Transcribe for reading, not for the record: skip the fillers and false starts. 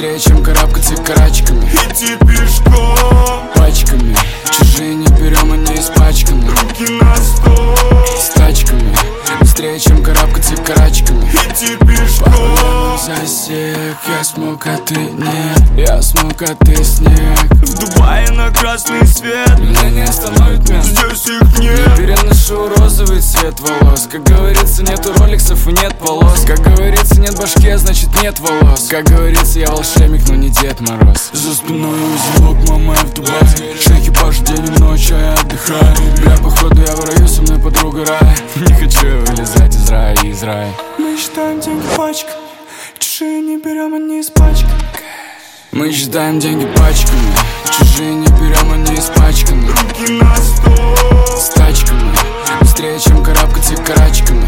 быстрее, чем карабкаться карачками. Идти пешком, пачками. Чужие не берем, они испачканы. руки на стол, с тачками. Быстрее, чем карабкаться карачками. идти пешком. Засек, я смог, а ты нет. Я смог, а ты снег. В Дубае на красный свет Меня не остановит мест. здесь их Я нет. переношу розовый цвет волос. Как говорится, нету роликсов и нет полос. Как говорится, нет башки, а значит нет волос. Как говорится, я волшебник, но не Дед Мороз. За спиной узелок, мама, я в Дубае. Шейки паш день и ночь, а я отдыхаю. Бля, походу я в раю, со мной подруга рая. Не хочу я вылезать из рая, из рая. Мы считаем деньги пачками, чужие не берем, они испачканы. Мы считаем деньги пачками. Чужие не берем, они испачканы. Руки на стол, с тачками. Быстрее, чем карабкаться карачками.